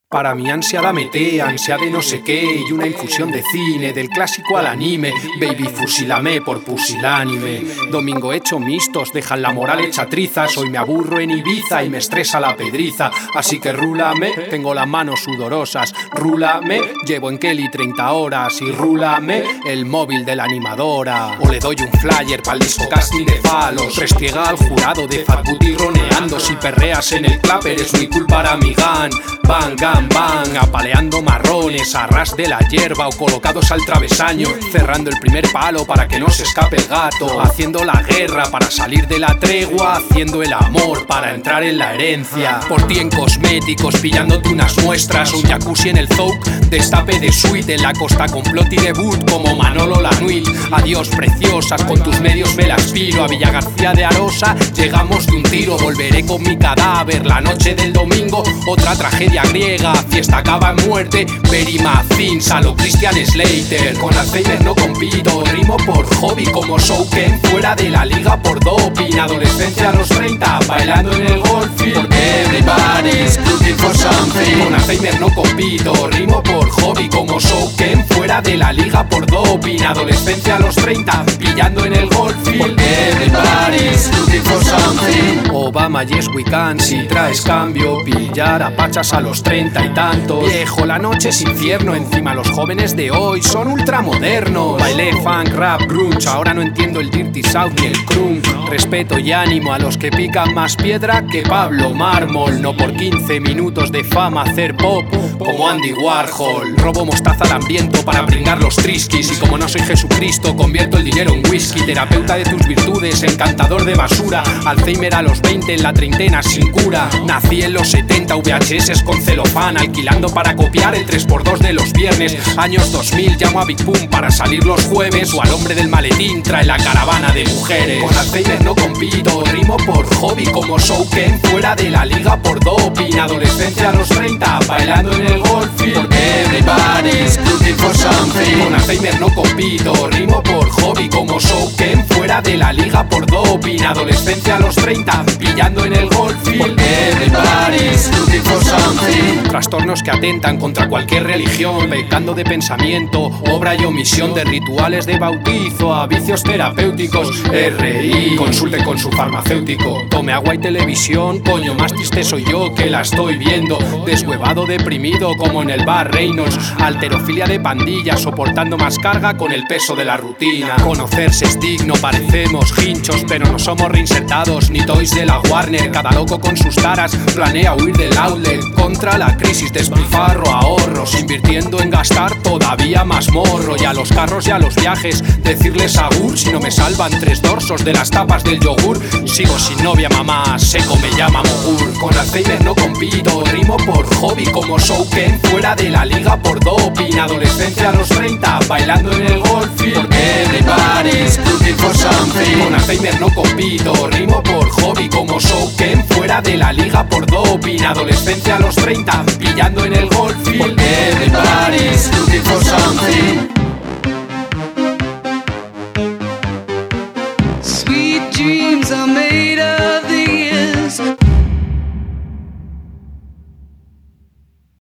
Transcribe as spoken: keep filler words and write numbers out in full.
Para mi ansia dame té, ansia de no sé qué y una infusión de cine, del clásico al anime. Baby, fusílame por pusilánime. Domingo hecho mixtos, dejan la moral hecha trizas. Hoy me aburro en Ibiza y me estresa la pedriza. Así que rúlame, tengo las manos sudorosas. Rúlame, llevo en Kelly treinta horas. Y rúlame el móvil de la animadora. O le doy un flyer pa'l disco casting de falos. Restriega al jurado de Fat Booty roneando. Si perreas en el club eres muy cool para mi gan. Bang, gang, bang, apaleando marrones a ras de la hierba o colocados al travesaño, cerrando el primer palo para que no se escape el gato, haciendo la guerra para salir de la tregua, haciendo el amor para entrar en la herencia. Por ti en cosméticos, pillándote unas muestras, un jacuzzi en el zouk, destape de suite en la costa con plot y debut como Manolo Lanuit. Adiós preciosas, con tus medios me las piro. A Villa García de Arosa llegamos de un tiro. Volveré con mi cadáver la noche del domingo, otra tragedia griega, fiesta acaba en muerte. Very Mazins a lo Christian Slater. Con Alzheimer no compito, rimo por hobby como Shouken, fuera de la liga por doping. Adolescencia a los treinta, bailando en el golfing, porque everybody's looking for something. Con Alzheimer no compito, rimo por hobby como Shouken, fuera de la liga por doping. Adolescencia a los treinta, pillando en el golfing, porque everybody's looking for something. Obama, yes we can, si traes cambio, pillar a pachas a los treinta y tantos. Viejo, la noche es infierno, encima los jóvenes de hoy son ultramodernos. Bailé funk, rap, grunge, ahora no entiendo el dirty south ni el crunk. Respeto y ánimo a los que pican más piedra que Pablo Mármol. No por quince minutos de fama hacer pop como Andy Warhol. Robo mostaza al hambriento para pringar los triskis. Y como no soy Jesucristo, convierto el dinero en whisky. Terapeuta de tus virtudes, encantador de basura. Alzheimer a los veinte, en la treintena sin cura. Nací en los setenta, V H S con celofán, alquilando para copiar el tres por dos de los viernes. Años dos mil, llamo a Big Boom para salir los jueves. O al hombre del maletín trae la caravana de mujeres. Con Alzheimer no compito, rimo por hobby como Shouken, fuera de la liga por doping. Adolescencia a los treinta, bailando en el golfing, porque everybody's looking for something. Con Alzheimer no compito, rimo por hobby como Shouken, fuera de la liga por doping. Adolescencia a los treinta, pillando en el golfing, porque everybody's looking for something. Trastornos que atentan contra cualquier religión, pecando de pensamiento, obra y omisión, de rituales de bautizo a vicios terapéuticos. R I, consulte con su farmacéutico. Tome agua y televisión, coño, más triste soy yo que la estoy viendo. Deshuevado, deprimido como en el bar Reynolds. Alterofilia de pandilla, soportando más carga con el peso de la rutina. Conocerse es digno, parecemos hinchos, pero no somos reinsertados ni toys de la Warner. Cada loco con sus taras planea huir del outlet. Contra la crisis, despilfarro ahorros, invirtiendo en gastar todavía más morro. Y a los carros y a los viajes decirles agur si no me salvan tres dorsos de las tapas del yogur. Sigo sin novia, mamá, seco me llama mogur. Con Alzheimer no compito, rimo por hobby como Shouken, fuera de la liga por doping. Adolescencia a los treinta, bailando en el golfing, porque everybody's looking for something. Con Alzheimer no compito, rimo por hobby como Shouken, fuera de la liga por doping. Adolescencia a los treinta, pillando en el golfing, porque everybody's looking for something. Sweet dreams are made of